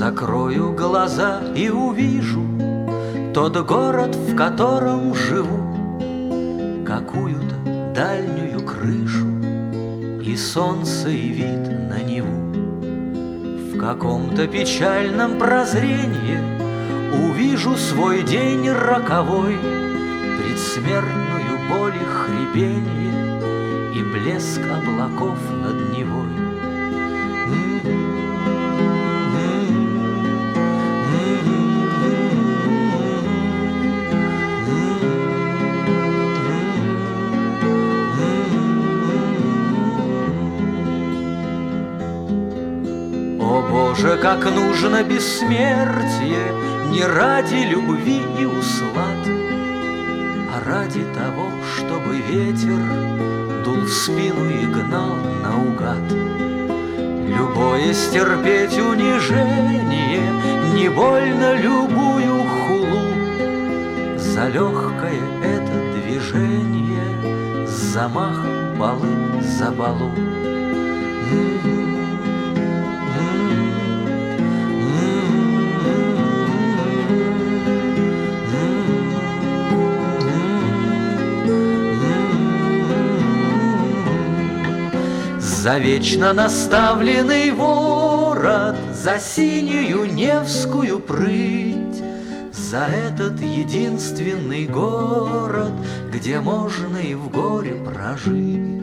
Закрою глаза и увижу тот город, в котором живу, какую-то дальнюю крышу и солнце, и вид на Неву. В каком-то печальном прозрении увижу свой день роковой, предсмертную боль и хрипенье и блеск облаков над Невой. О Боже, как нужно бессмертие не ради любви и услад, а ради того, чтобы ветер дул в спину и гнал наугад. Любое стерпеть унижение, не больно любую хулу, за легкое это движение, с замахом полы за балу. За вечно наставленный ворот, за синюю Невскую прыть, за этот единственный город, где можно и в горе прожить.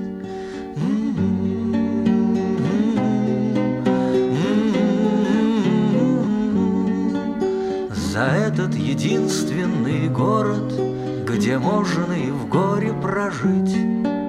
За этот единственный город, где можно и в горе прожить.